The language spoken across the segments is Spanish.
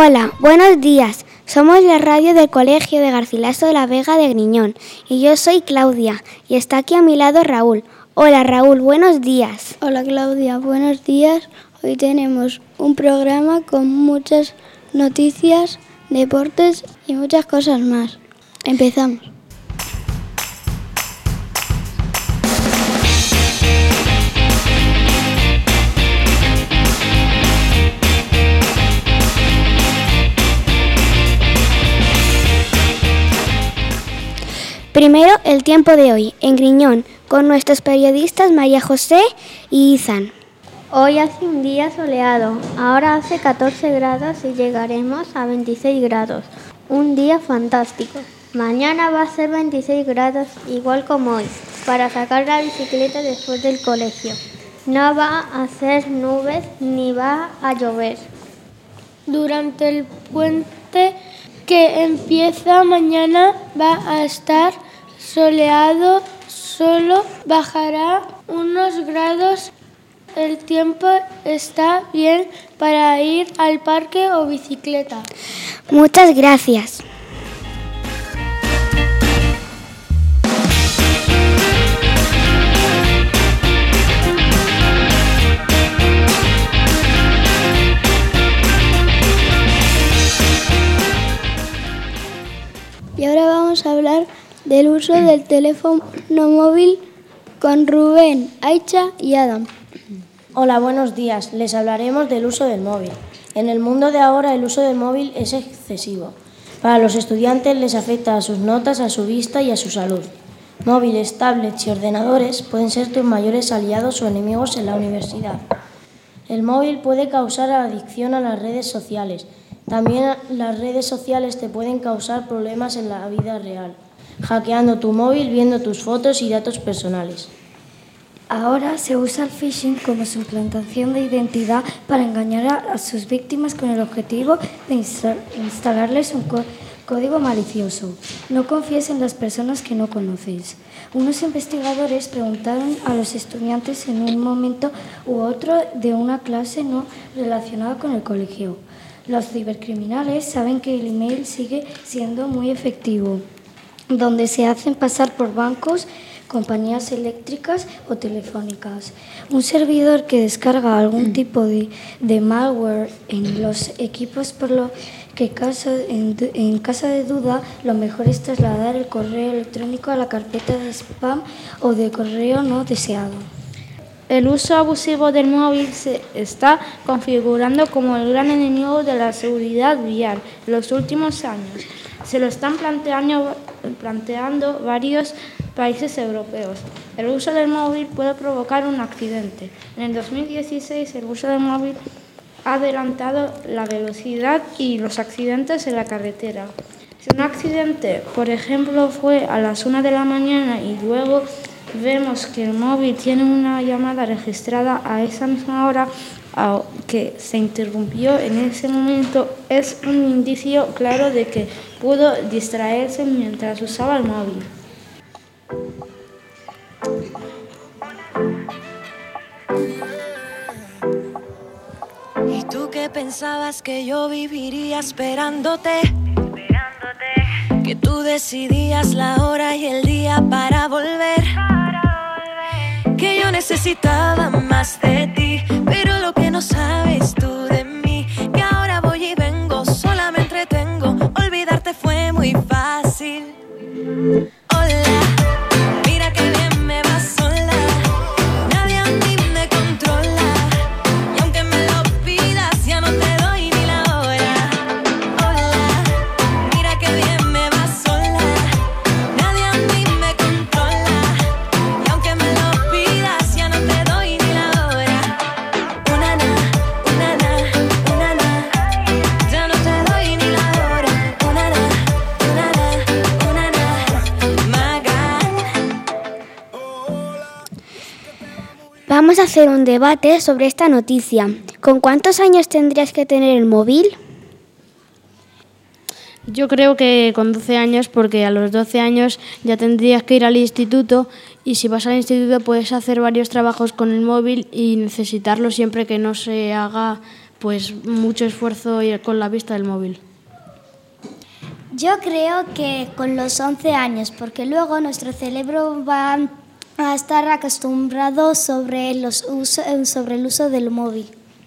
Hola, buenos días. Somos la radio del Colegio de Garcilaso de la Vega de Griñón y yo soy Claudia y está aquí a mi lado Raúl. Hola Raúl, buenos días. Hola Claudia, buenos días. Hoy tenemos un programa con muchas noticias, deportes y muchas cosas más. Empezamos. Primero, el tiempo de hoy, en Griñón, con nuestros periodistas María José y Izan. Hoy hace un día soleado, ahora hace 14 grados y llegaremos a 26 grados. Un día fantástico. Mañana va a ser 26 grados, igual como hoy, para sacar la bicicleta después del colegio. No va a hacer nubes ni va a llover. Durante el puente que empieza mañana va a estar soleado, solo bajará unos grados. El tiempo está bien para ir al parque o bicicleta. Muchas gracias. Y ahora vamos a hablar del uso del teléfono móvil con Rubén, Aicha y Adam. Hola, buenos días. Les hablaremos del uso del móvil. En el mundo de ahora el uso del móvil es excesivo. Para los estudiantes les afecta a sus notas, a su vista y a su salud. Móviles, tablets y ordenadores pueden ser tus mayores aliados o enemigos en la universidad. El móvil puede causar adicción a las redes sociales. También las redes sociales te pueden causar problemas en la vida real, hackeando tu móvil, viendo tus fotos y datos personales. Ahora se usa el phishing como suplantación de identidad para engañar a sus víctimas con el objetivo de instalarles un código malicioso. No confíes en las personas que no conoces. Unos investigadores preguntaron a los estudiantes en un momento u otro de una clase no relacionada con el colegio. Los cibercriminales saben que el email sigue siendo muy efectivo, donde se hacen pasar por bancos, compañías eléctricas o telefónicas. Un servidor que descarga algún tipo de malware en los equipos, por lo que en caso de duda, lo mejor es trasladar el correo electrónico a la carpeta de spam o de correo no deseado. El uso abusivo del móvil se está configurando como el gran enemigo de la seguridad vial en los últimos años. Se lo están planteando varios países europeos. El uso del móvil puede provocar un accidente. En el 2016 el uso del móvil ha adelantado la velocidad y los accidentes en la carretera. Si un accidente, por ejemplo, fue a las 1 de la mañana y luego vemos que el móvil tiene una llamada registrada a esa misma hora que se interrumpió en ese momento, es un indicio claro de que pudo distraerse mientras usaba el móvil. ¿Y tú qué pensabas que yo viviría esperándote? Que tú decidías la hora y el día para volver. Que yo necesitaba más de ti, pero lo que no sabes tú de mí, que ahora voy y vengo, sola me entretengo, olvidarte fue muy fácil. Hola, mira que bien me va sola, nadie a mí me controla, y aunque me lo pidas ya no te doy ni la hora. Hola, mira que bien me va sola, nadie a mí me controla, y aunque me lo pidas ya no te doy ni la hora. Una na, ya no te doy ni la hora. Una na, Magan. Vamos a hacer un debate sobre esta noticia. ¿Con cuántos años tendrías que tener el móvil? Yo creo que con 12 años, porque a los 12 años ya tendrías que ir al instituto y si vas al instituto puedes hacer varios trabajos con el móvil y necesitarlo siempre que no se haga pues mucho esfuerzo con la vista del móvil. Yo creo que con los 11 años, porque luego nuestro cerebro va a estar acostumbrado sobre el uso del móvil.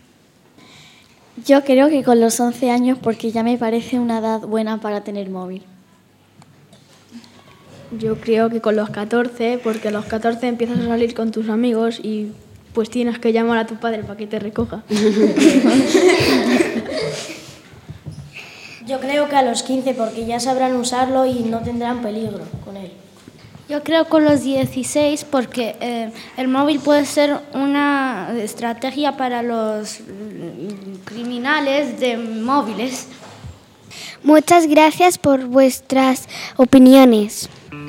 Yo creo que con los 11 años, porque ya me parece una edad buena para tener móvil. Yo creo que con los 14, porque a los 14 empiezas a salir con tus amigos y pues tienes que llamar a tu padre para que te recoja. Yo creo que a los 15, porque ya sabrán usarlo y no tendrán peligro con él. Yo creo con los 16, porque el móvil puede ser una estrategia para los criminales de móviles. Muchas gracias por vuestras opiniones.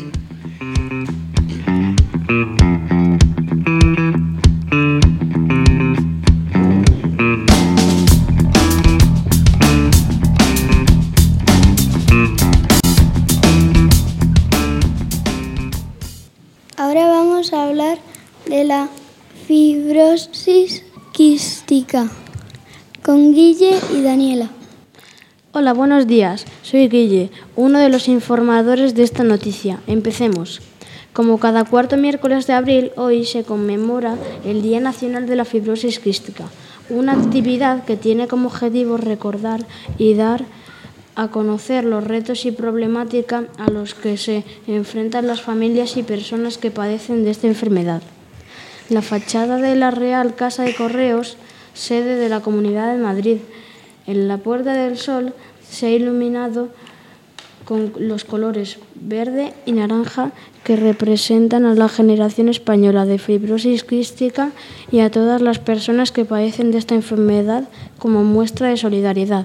Ahora vamos a hablar de la fibrosis quística con Guille y Daniela. Hola, buenos días. Soy Guille, uno de los informadores de esta noticia. Empecemos. Como cada cuarto miércoles de abril, hoy se conmemora el Día Nacional de la Fibrosis Quística, una actividad que tiene como objetivo recordar y dar a conocer los retos y problemática a los que se enfrentan las familias y personas que padecen de esta enfermedad. La fachada de la Real Casa de Correos, sede de la Comunidad de Madrid, en la Puerta del Sol, se ha iluminado con los colores verde y naranja que representan a la generación española de fibrosis quística y a todas las personas que padecen de esta enfermedad como muestra de solidaridad.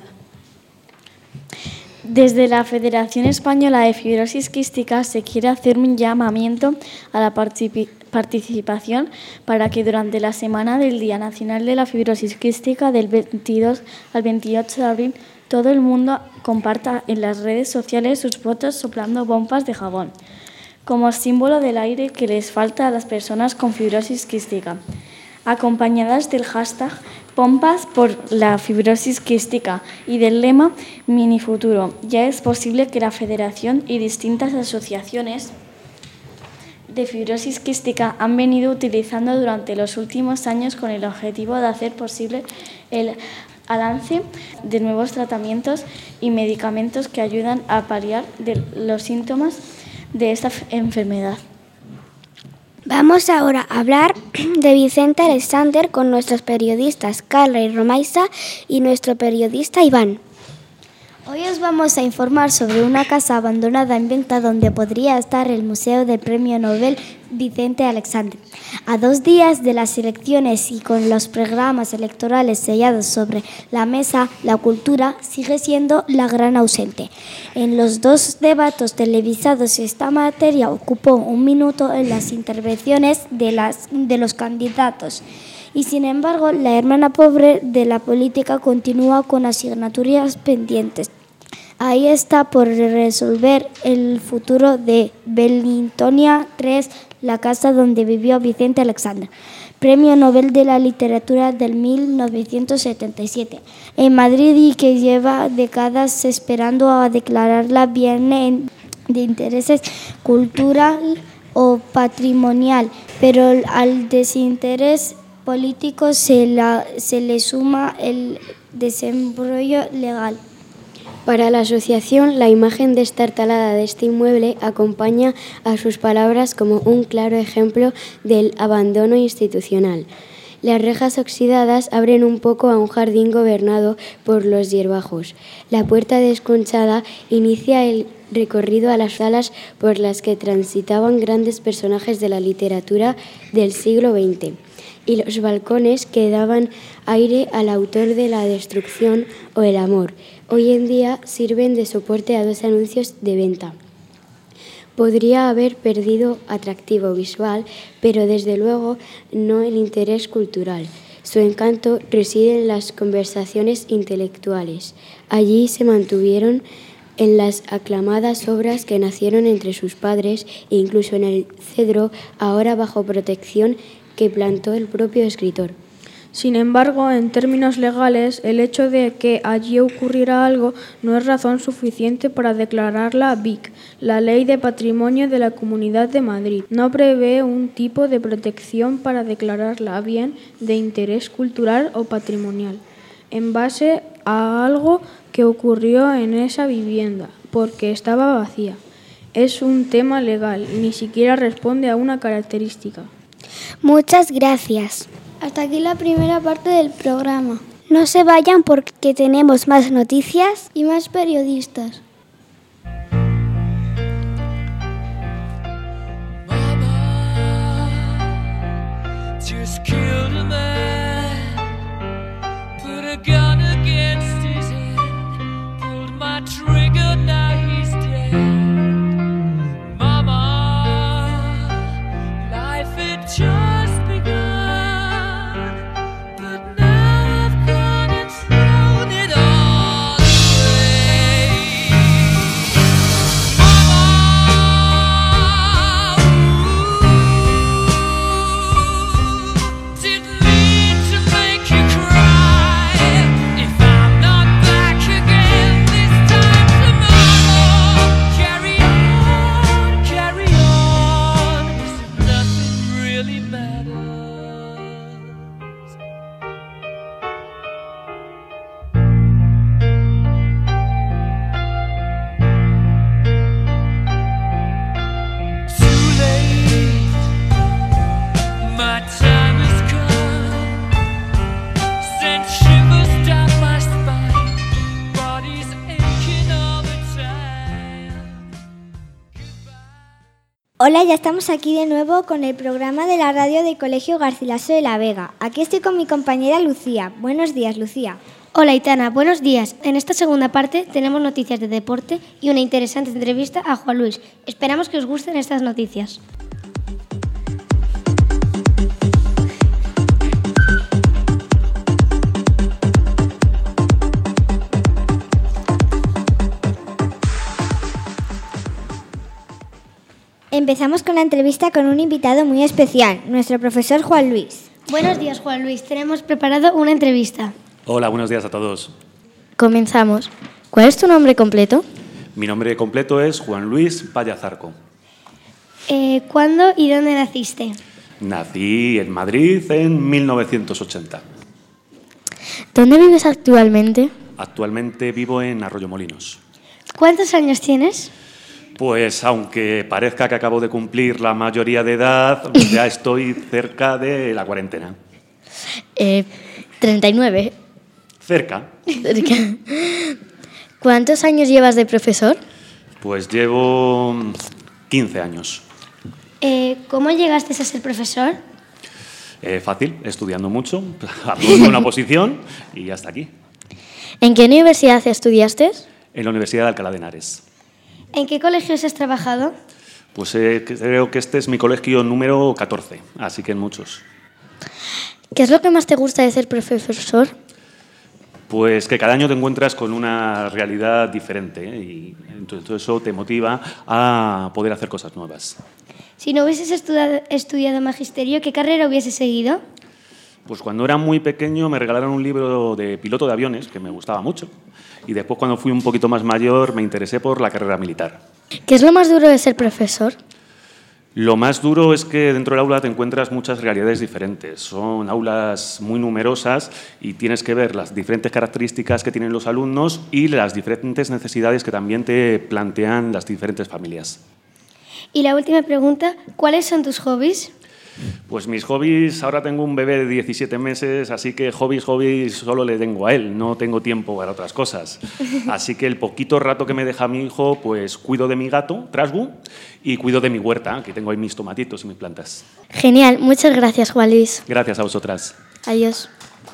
Desde la Federación Española de Fibrosis Quística se quiere hacer un llamamiento a la participación para que durante la semana del Día Nacional de la Fibrosis Quística del 22 al 28 de abril todo el mundo comparta en las redes sociales sus fotos soplando bombas de jabón, como símbolo del aire que les falta a las personas con fibrosis quística, acompañadas del hashtag Pompas por la fibrosis quística y del lema Minifuturo. Ya es posible que la Federación y distintas asociaciones de fibrosis quística han venido utilizando durante los últimos años con el objetivo de hacer posible el avance de nuevos tratamientos y medicamentos que ayudan a paliar los síntomas de esta enfermedad. Vamos ahora a hablar de Vicente Alexander con nuestros periodistas Carla y Romaisa y nuestro periodista Iván. Hoy os vamos a informar sobre una casa abandonada en venta donde podría estar el Museo del Premio Nobel Vicente Alexander. A 2 días de las elecciones y con los programas electorales sellados sobre la mesa, la cultura sigue siendo la gran ausente. En los 2 debates televisados esta materia ocupó 1 minuto en las intervenciones de los candidatos. Y sin embargo, la hermana pobre de la política continúa con asignaturas pendientes. Ahí está por resolver el futuro de Bellintonia 3, la casa donde vivió Vicente Alexander, Premio Nobel de la Literatura del 1977, en Madrid y que lleva décadas esperando a declararla bien de interés cultural o patrimonial, pero al desinterés político se le suma el desembrollo legal. Para la asociación, la imagen destartalada de este inmueble acompaña a sus palabras como un claro ejemplo del abandono institucional. Las rejas oxidadas abren un poco a un jardín gobernado por los hierbajos. La puerta desconchada inicia el recorrido a las salas por las que transitaban grandes personajes de la literatura del siglo XX. Y los balcones que daban aire al autor de La destrucción o El amor, hoy en día sirven de soporte a 2 anuncios de venta. Podría haber perdido atractivo visual, pero desde luego no el interés cultural. Su encanto reside en las conversaciones intelectuales. Allí se mantuvieron en las aclamadas obras que nacieron entre sus padres e incluso en el cedro, ahora bajo protección, que plantó el propio escritor. Sin embargo, en términos legales, el hecho de que allí ocurriera algo no es razón suficiente para declararla BIC. La Ley de Patrimonio de la Comunidad de Madrid no prevé un tipo de protección para declararla bien de interés cultural o patrimonial, en base a algo que ocurrió en esa vivienda, porque estaba vacía. Es un tema legal, ni siquiera responde a una característica. Muchas gracias. Hasta aquí la primera parte del programa. No se vayan porque tenemos más noticias y más periodistas. Just killed a man, put a gun against his head, pulled my trigger, now he's dead. Mama, life had just begun, but now I've gone and thrown it all away. Didn't mean to make you cry. If I'm not back again this time tomorrow, carry on, 'cause nothing really matters. Too late, my time has come. Sent shivers down my spine, body's aching all the time. Hola, ya estamos aquí de nuevo con el programa de la radio del Colegio Garcilaso de la Vega. Aquí estoy con mi compañera Lucía. Buenos días, Lucía. Hola, Aitana, buenos días. En esta segunda parte tenemos noticias de deporte y una interesante entrevista a Juan Luis. Esperamos que os gusten estas noticias. Empezamos con la entrevista con un invitado muy especial, nuestro profesor Juan Luis. Buenos días, Juan Luis. Tenemos preparado una entrevista. Hola, buenos días a todos. Comenzamos. ¿Cuál es tu nombre completo? Mi nombre completo es Juan Luis Vallazarco. ¿Cuándo y dónde naciste? Nací en Madrid en 1980. ¿Dónde vives actualmente? Actualmente vivo en Arroyomolinos. ¿Cuántos años tienes? Pues aunque parezca que acabo de cumplir la mayoría de edad, ya estoy cerca de la cuarentena. 39. Cerca. ¿Cuántos años llevas de profesor? Pues llevo 15 años. ¿Cómo llegaste a ser profesor? Fácil, estudiando mucho, haciendo una oposición y hasta aquí. ¿En qué universidad estudiaste? En la Universidad de Alcalá de Henares. ¿En qué colegios has trabajado? Pues creo que este es mi colegio número 14, así que en muchos. ¿Qué es lo que más te gusta de ser profesor? Pues que cada año te encuentras con una realidad diferente, ¿eh? Y entonces todo eso te motiva a poder hacer cosas nuevas. Si no hubieses estudiado magisterio, ¿qué carrera hubieses seguido? Pues cuando era muy pequeño me regalaron un libro de piloto de aviones que me gustaba mucho. Y después, cuando fui un poquito más mayor, me interesé por la carrera militar. ¿Qué es lo más duro de ser profesor? Lo más duro es que dentro del aula te encuentras muchas realidades diferentes. Son aulas muy numerosas y tienes que ver las diferentes características que tienen los alumnos y las diferentes necesidades que también te plantean las diferentes familias. Y la última pregunta, ¿cuáles son tus hobbies? Pues mis hobbies, ahora tengo un bebé de 17 meses, así que hobbies solo le tengo a él, no tengo tiempo para otras cosas. Así que el poquito rato que me deja mi hijo, pues cuido de mi gato, Trasgu, y cuido de mi huerta, que tengo ahí mis tomatitos y mis plantas. Genial, muchas gracias, Juan Luis. Gracias a vosotras. Adiós.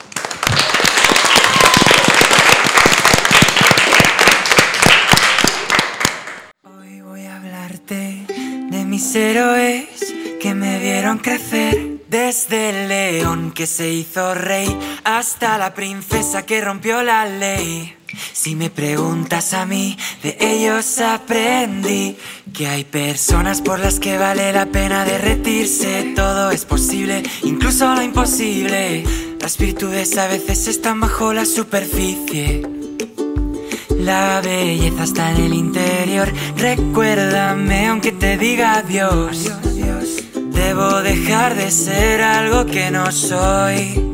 Hoy voy a hablarte de mis héroes que me vieron crecer, desde el león que se hizo rey hasta la princesa que rompió la ley. Si me preguntas a mí, de ellos aprendí que hay personas por las que vale la pena derretirse. Todo es posible, incluso lo imposible. Las virtudes a veces están bajo la superficie. La belleza está en el interior. Recuérdame aunque te diga adiós. Debo dejar de ser algo que no soy.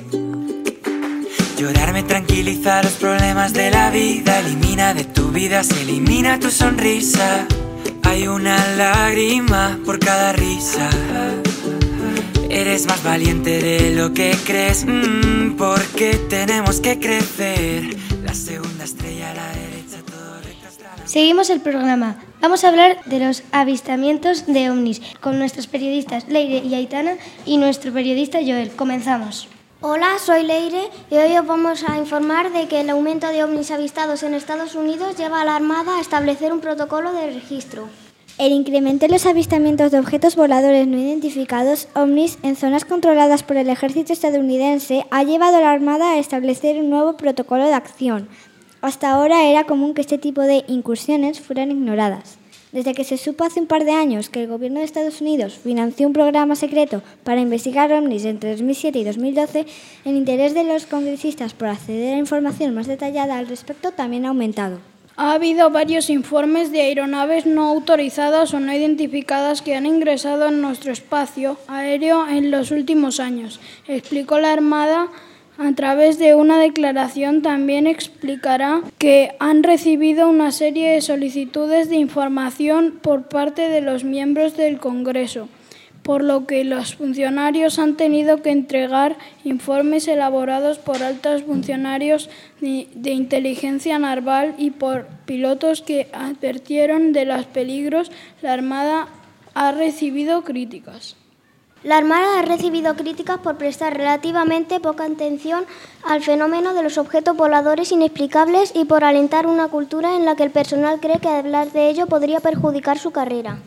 Llorar me tranquiliza los problemas de la vida. Elimina de tu vida, se elimina tu sonrisa. Hay una lágrima por cada risa. Eres más valiente de lo que crees, porque tenemos que crecer. La segunda estrella a la derecha, todo recto hasta la... Seguimos el programa. Vamos a hablar de los avistamientos de ovnis con nuestros periodistas Leire y Aitana y nuestro periodista Joel. Comenzamos. Hola, soy Leire y hoy os vamos a informar de que el aumento de ovnis avistados en Estados Unidos lleva a la Armada a establecer un protocolo de registro. El incremento en los avistamientos de objetos voladores no identificados, ovnis, en zonas controladas por el ejército estadounidense ha llevado a la Armada a establecer un nuevo protocolo de acción. Hasta ahora era común que este tipo de incursiones fueran ignoradas. Desde que se supo hace un par de años que el gobierno de Estados Unidos financió un programa secreto para investigar ovnis entre 2007 y 2012, el interés de los congresistas por acceder a información más detallada al respecto también ha aumentado. Ha habido varios informes de aeronaves no autorizadas o no identificadas que han ingresado en nuestro espacio aéreo en los últimos años, explicó la Armada. A través de una declaración también explicará que han recibido una serie de solicitudes de información por parte de los miembros del Congreso, por lo que los funcionarios han tenido que entregar informes elaborados por altos funcionarios de inteligencia naval y por pilotos que advirtieron de los peligros. La Armada ha recibido críticas. La Armada ha recibido críticas por prestar relativamente poca atención al fenómeno de los objetos voladores inexplicables y por alentar una cultura en la que el personal cree que hablar de ello podría perjudicar su carrera.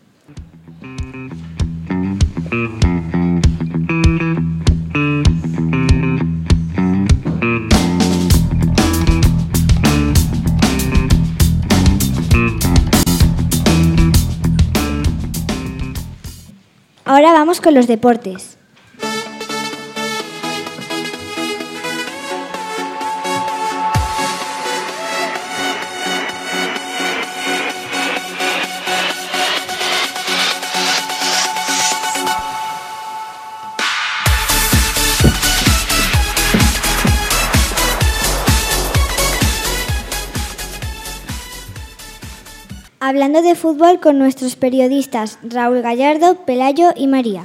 Ahora vamos con los deportes. Hablando de fútbol con nuestros periodistas Raúl Gallardo, Pelayo y María.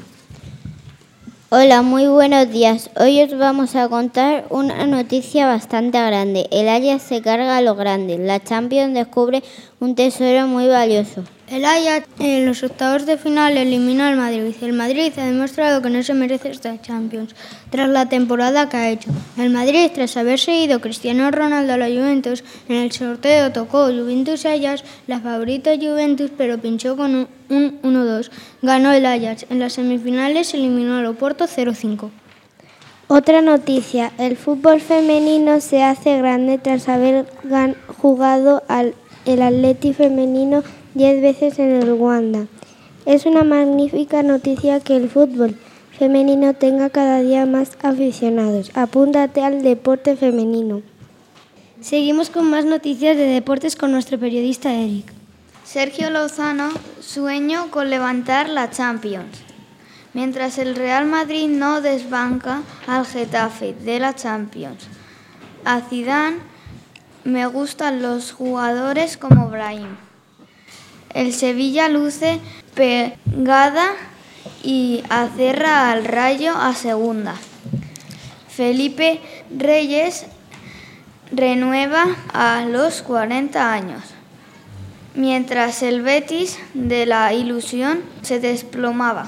Hola, muy buenos días. Hoy os vamos a contar una noticia bastante grande. El Ajax se carga a los grandes. La Champions descubre un tesoro muy valioso. El Ajax en los octavos de final eliminó al Madrid. El Madrid ha demostrado que no se merece esta Champions tras la temporada que ha hecho. El Madrid, tras haberse ido Cristiano Ronaldo a la Juventus, en el sorteo tocó Juventus-Ajax, la favorita Juventus, pero pinchó con un 1-2. Ganó el Ajax. En las semifinales se eliminó al Oporto 0-5. Otra noticia, el fútbol femenino se hace grande tras haber jugado el Atleti femenino 10 veces en el Wanda. Es una magnífica noticia que el fútbol femenino tenga cada día más aficionados. Apúntate al deporte femenino. Seguimos con más noticias de deportes con nuestro periodista Eric. Sergio Lozano sueña con levantar la Champions, mientras el Real Madrid no desbanca al Getafe de la Champions. A Zidane me gustan los jugadores como Brahim. El Sevilla luce pegada y acerra al Rayo a segunda. Felipe Reyes renueva a los 40 años, mientras el Betis de la ilusión se desplomaba.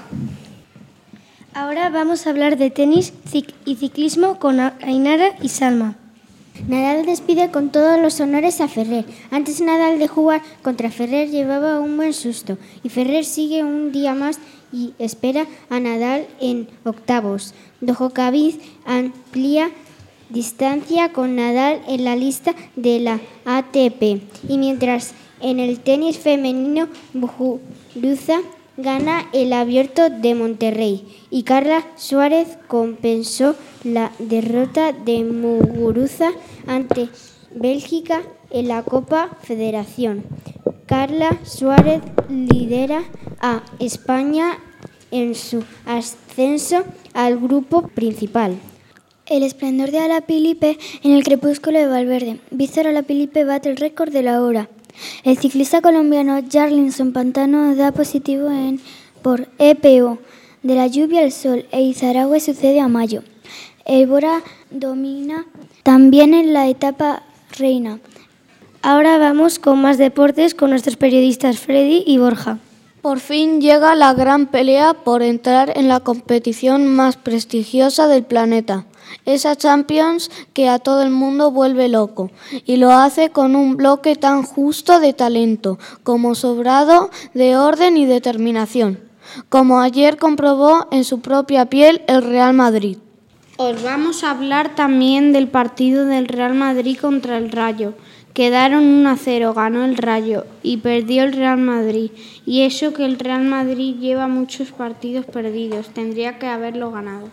Ahora vamos a hablar de tenis y ciclismo con Ainara y Salma. Nadal despide con todos los honores a Ferrer. Antes Nadal de jugar contra Ferrer llevaba un buen susto y Ferrer sigue un día más y espera a Nadal en octavos. Djokovic amplía distancia con Nadal en la lista de la ATP y mientras en el tenis femenino Muguruza gana el Abierto de Monterrey y Carla Suárez compensó la derrota de Muguruza ante Bélgica en la Copa Federación. Carla Suárez lidera a España en su ascenso al grupo principal. El esplendor de Alaphilippe en el crepúsculo de Valverde. Víctor Alaphilippe bate el récord de la hora. El ciclista colombiano Jarlinson Pantano da positivo por EPO. De la lluvia al sol e Izaragüe sucede a Mayo. El Bora domina también en la etapa reina. Ahora vamos con más deportes con nuestros periodistas Freddy y Borja. Por fin llega la gran pelea por entrar en la competición más prestigiosa del planeta. Esa Champions que a todo el mundo vuelve loco y lo hace con un bloque tan justo de talento como sobrado de orden y determinación, como ayer comprobó en su propia piel el Real Madrid. Os vamos a hablar también del partido del Real Madrid contra el Rayo. Quedaron 1-0, ganó el Rayo y perdió el Real Madrid. Y eso que el Real Madrid lleva muchos partidos perdidos, tendría que haberlo ganado.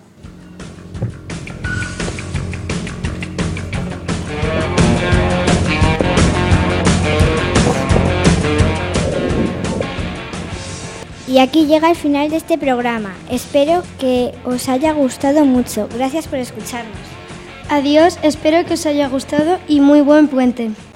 Y aquí llega el final de este programa. Espero que os haya gustado mucho. Gracias por escucharnos. Adiós, espero que os haya gustado y muy buen puente.